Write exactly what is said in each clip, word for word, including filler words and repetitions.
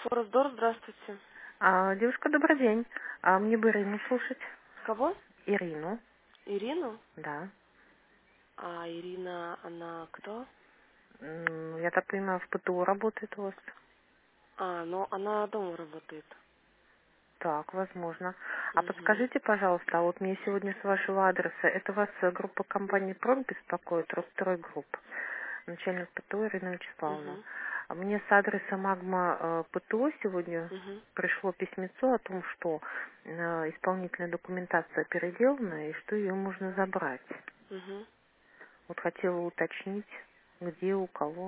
Форестдор, здравствуйте. А, девушка, добрый день. А, мне бы Ирину слушать. Кого? Ирину, Ирину? да. А Ирина, она кто? М, Я так понимаю, в ПТУ работает у вас? А, ну она дома работает. Так, возможно. А Угу. подскажите, пожалуйста, а вот мне сегодня с вашего адреса, это вас э, группа компании «Пром» беспокоит, Ростстрой Групп, начальник ПТУ Ирина Вячеславовна. Угу. А мне с адреса Магма э, ПТО сегодня Угу. пришло письмецо о том, что э, исполнительная документация переделана и что ее можно забрать. Угу. Вот хотела уточнить, где, у кого.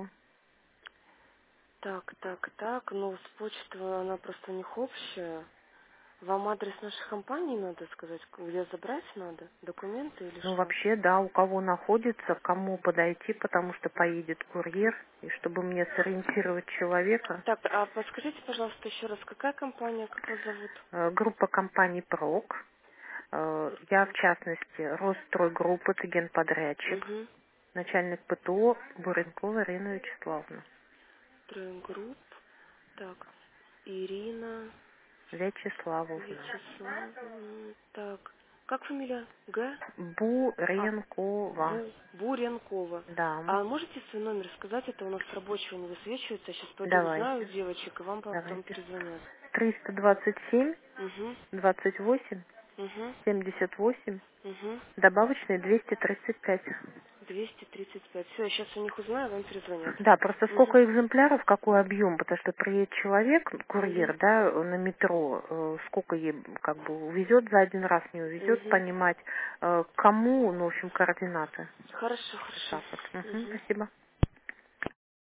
Так, так, так. Ну, с почты она просто у них общая. Вам адрес нашей компании надо сказать, где забрать надо? Документы или Ну, что? вообще, да, у кого находится, к кому подойти, потому что поедет курьер, и чтобы мне сориентировать человека. Так, а подскажите, пожалуйста, еще раз, какая компания, как вас зовут? Э, Группа компаний «Прок». Э, Я, в частности, Росстройгруппа, это генподрядчик, Угу. начальник ПТО Буренкова Ирина Вячеславовна. Групп. Так, Ирина. Вячеславовна. Вячеславовна. Так. Как фамилия? Г? А, Буренкова. Бу, Буренкова. Да, А можете свой номер сказать? Это у нас рабочего не высвечивается. Я сейчас пойду узнаю у давайте, девочек, и вам потом давайте. перезвонят. триста двадцать семь, Угу, двадцать восемь, угу, семьдесят восемь, угу. добавочный двести тридцать пять. двести тридцать пять. Все, я сейчас у них узнаю, вам перезвонят. Да, просто Угу, сколько экземпляров, какой объем, потому что приедет человек, угу, курьер, да, на метро, э, сколько ей как бы увезет за один раз, не увезет, угу. понимать, э, кому, ну, в общем, координаты. Хорошо, Вот хорошо. так вот. Мгм, Угу. спасибо.